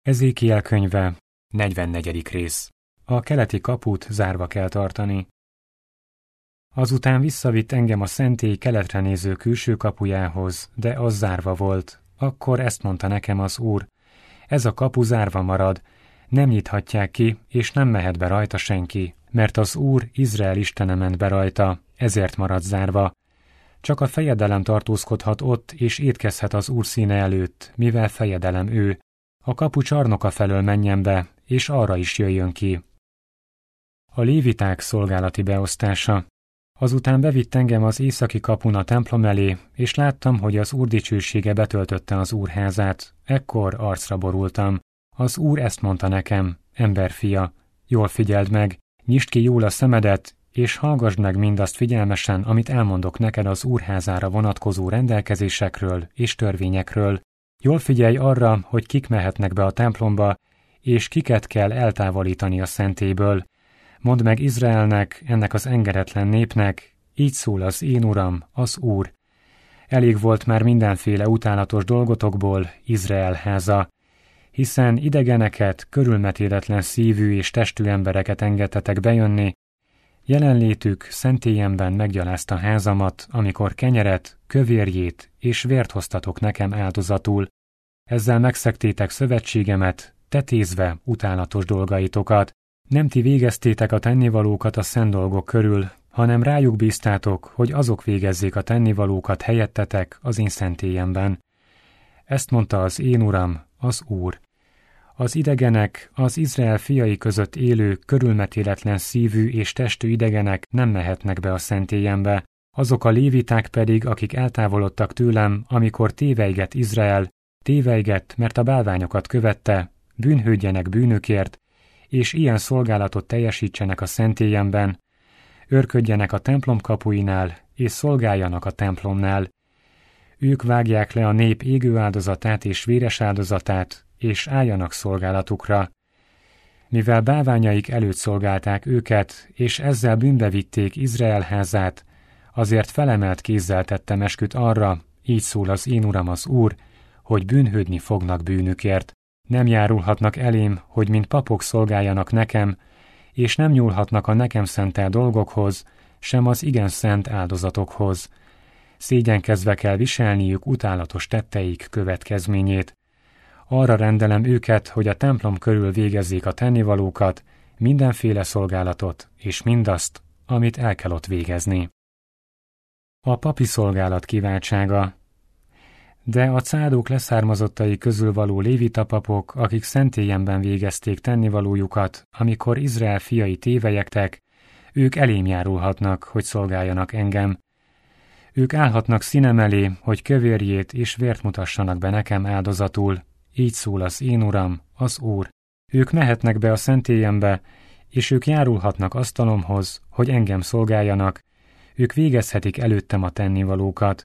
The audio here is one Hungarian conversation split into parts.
Ezékiel könyve, 44. rész. A keleti kaput zárva kell tartani. Azután visszavitt engem a szentély keletre néző külső kapujához, de az zárva volt. Akkor ezt mondta nekem az Úr: ez a kapu zárva marad, nem nyithatják ki, és nem mehet be rajta senki, mert az Úr, Izrael Istene ment be rajta, ezért marad zárva. Csak a fejedelem tartózkodhat ott, és étkezhet az Úr színe előtt, mivel fejedelem ő. A kapu csarnoka felől menjen be, és arra is jöjjön ki. A léviták szolgálati beosztása. Azután bevitt engem az északi kapun a templom elé, és láttam, hogy az Úr dicsősége betöltötte az Úr házát. Ekkor arcra borultam. Az Úr ezt mondta nekem: emberfia, jól figyeld meg, nyisd ki jól a szemedet, és hallgassd meg mindazt figyelmesen, amit elmondok neked az Úr házára vonatkozó rendelkezésekről és törvényekről. Jól figyelj arra, hogy kik mehetnek be a templomba, és kiket kell eltávolítani a szentélyből. Mondd meg Izraelnek, ennek az engedetlen népnek, így szól az én Uram, az Úr. Elég volt már mindenféle utálatos dolgotokból, Izrael háza, hiszen idegeneket, körülmetéletlen szívű és testű embereket engedtetek bejönni. Jelenlétük szentélyemben meggyalázta házamat, amikor kenyeret, kövérjét és vért hoztatok nekem áldozatul. Ezzel megszegtétek szövetségemet, tetézve utálatos dolgaitokat. Nem ti végeztétek a tennivalókat a szent dolgok körül, hanem rájuk bíztátok, hogy azok végezzék a tennivalókat helyettetek az én szentélyemben. Ezt mondta az én Uram, az Úr. Az idegenek, az Izrael fiai között élő, körülmetéletlen szívű és testű idegenek nem mehetnek be a szentélyembe, azok a léviták pedig, akik eltávolodtak tőlem, amikor téveiget Izrael, téveiget, mert a bálványokat követte, bűnhődjenek bűnükért, és ilyen szolgálatot teljesítsenek a szentélyemben, őrködjenek a templom kapuinál, és szolgáljanak a templomnál. Ők vágják le a nép égő áldozatát és véres áldozatát, és álljanak szolgálatukra. Mivel bálványaik előtt szolgálták őket, és ezzel bűnbe vitték Izrael házát, azért felemelt kézzel tettem esküt arra, így szól az én Uram az Úr, hogy bűnhődni fognak bűnükért. Nem járulhatnak elém, hogy mint papok szolgáljanak nekem, és nem nyúlhatnak a nekem szentelt dolgokhoz, sem az igen szent áldozatokhoz. Szégyenkezve kell viselniük utálatos tetteik következményét. Arra rendelem őket, hogy a templom körül végezzék a tennivalókat, mindenféle szolgálatot, és mindazt, amit el kell ott végezni. A papi szolgálat kiváltsága. De a cádók leszármazottai közül való lévita papok, akik szentélyemben végezték tennivalójukat, amikor Izrael fiai tévelyektek, ők elém járulhatnak, hogy szolgáljanak engem. Ők állhatnak színem elé, hogy kövérjét és vért mutassanak be nekem áldozatul. Így szól az én Uram, az Úr. Ők mehetnek be a szentélyembe, és ők járulhatnak asztalomhoz, hogy engem szolgáljanak. Ők végezhetik előttem a tennivalókat.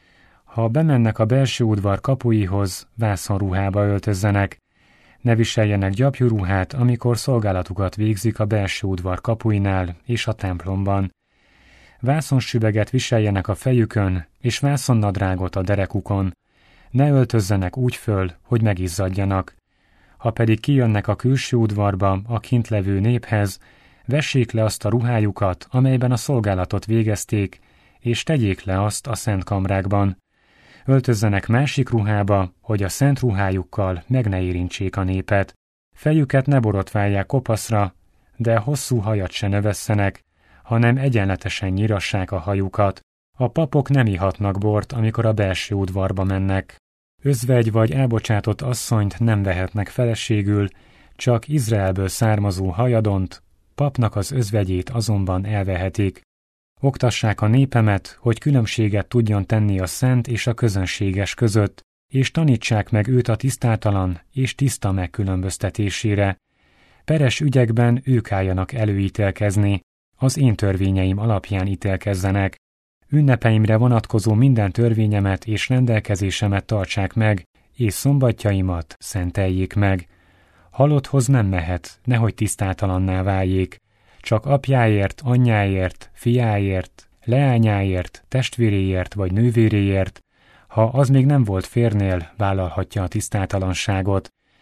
Ha bemennek a belső udvar kapuihoz, vászonruhába öltözzenek. Ne viseljenek gyapjú ruhát, amikor szolgálatukat végzik a belső udvar kapuinál és a templomban. Vászonsüveget viseljenek a fejükön, és vászonnadrágot a derekukon. Ne öltözzenek úgy föl, hogy megizzadjanak. Ha pedig kijönnek a külső udvarba a kint levő néphez, vessék le azt a ruhájukat, amelyben a szolgálatot végezték, és tegyék le azt a szent kamrákban. Öltözzenek másik ruhába, hogy a szent ruhájukkal meg ne érintsék a népet. Fejüket ne borotválják kopaszra, de hosszú hajat se növesszenek, hanem egyenletesen nyírassák a hajukat. A papok nem ihatnak bort, amikor a belső udvarba mennek. Özvegy vagy elbocsátott asszonyt nem vehetnek feleségül, csak Izraelből származó hajadont, papnak az özvegyét azonban elvehetik. Oktassák a népemet, hogy különbséget tudjon tenni a szent és a közönséges között, és tanítsák meg őt a tisztátalan és tiszta megkülönböztetésére. Peres ügyekben ők álljanak előítélkezni, az én törvényeim alapján ítélkezzenek. Ünnepeimre vonatkozó minden törvényemet és rendelkezésemet tartsák meg, és szombatjaimat szenteljék meg. Halotthoz nem mehet, nehogy tisztátalanná váljék. Csak apjáért, anyjáért, fiáért, leányáért, testvéréért vagy nővéréért, ha az még nem volt férnél, vállalhatja a tisztátalanságot.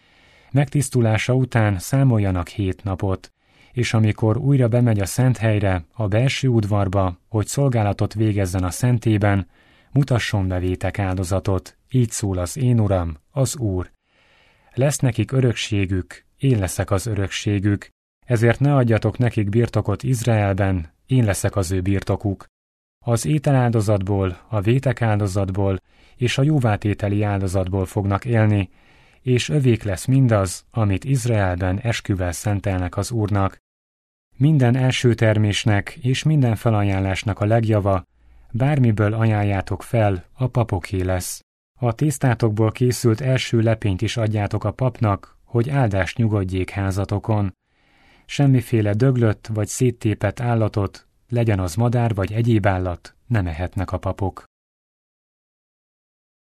Megtisztulása után számoljanak 7 napot, és amikor újra bemegy a szent helyre, a belső udvarba, hogy szolgálatot végezzen a szentében, mutasson be vétek áldozatot, így szól az én Uram, az Úr. Lesz nekik örökségük, én leszek az örökségük, ezért ne adjatok nekik birtokot Izraelben, én leszek az ő birtokuk. Az ételáldozatból, a vétek áldozatból és a jóvátételi áldozatból fognak élni, és övék lesz mindaz, amit Izraelben esküvel szentelnek az Úrnak. Minden első termésnek és minden felajánlásnak a legjava, bármiből ajánljátok fel, a papoké lesz. A tésztátokból készült első lepényt is adjátok a papnak, hogy áldást nyugodjék házatokon. Semmiféle döglött vagy széttépett állatot, legyen az madár vagy egyéb állat, nem ehetnek a papok.